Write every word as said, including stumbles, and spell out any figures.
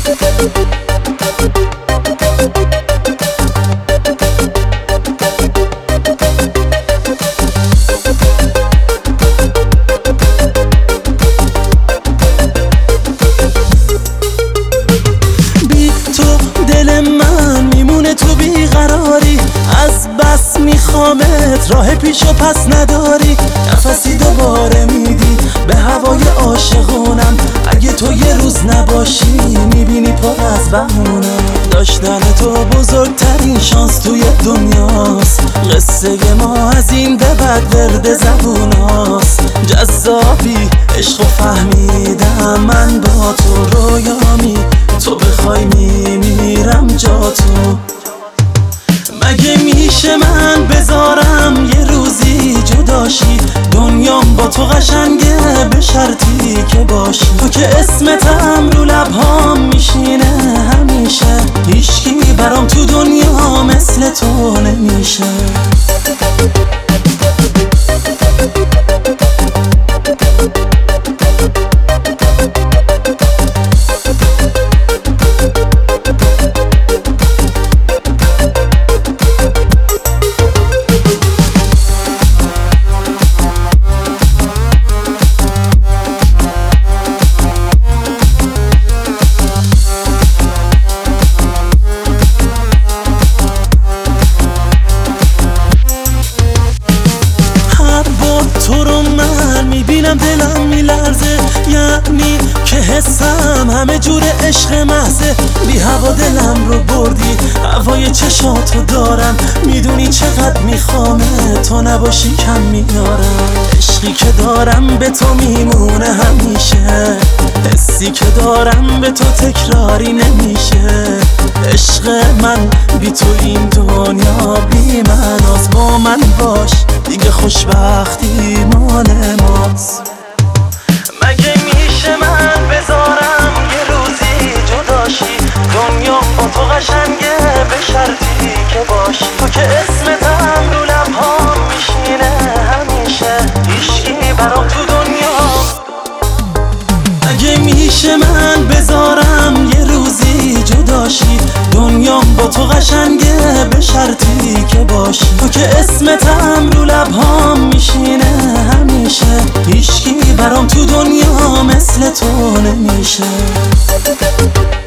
میخوامت، راه پیش و پس نداری، نفسی دوباره میدی به هوای عاشقونم. اگه تو یه روز نباشی میبینی پر از بهونه. داشتن تو بزرگترین شانس توی دنیاست. قصه ما از این به بعد ورد زبوناست. جذابی عشق و فهمیدم من با تو رویامی. تو بخوای میمیرم جا تو. مگه میشه من بذارم یه روزی جداشی؟ دنیام با تو قشنگه به شرطی که باشی. تو که اسمتم رو لبهام میشینه همیشه. هیچکی برام تو دنیا مثل تو نمیشه. تو رو من میبینم دلم میلرزه. یعنی که حسم همه جور عشق محضه. بی هوا دلم رو بردی، هوای چشاتو دارم. میدونی چقدر میخوامه، تو نباشی کم میارم. عشقی که دارم به تو میمونه همیشه. حسی که دارم به تو تکراری نمیشه. عشق من بی تو این دنیا بی معناست. با من باش دیگه خوشبختی مال ماست. مگه میشه من بذارم یه روزی جداشی؟ دنیام با تو قشنگه به شرطی که باشی. تو که اسمتم رو لبهام میشینه همیشه. هیچکی برام تو دنیا. مگه میشه من بذارم یه روزی جداشی؟ دنیام با تو قشنگه به شرطی که باشی. تو که اسمتم رو لبهام میشینه همیشه. هیچکی برام تو دنیا مثل تو نمیشه.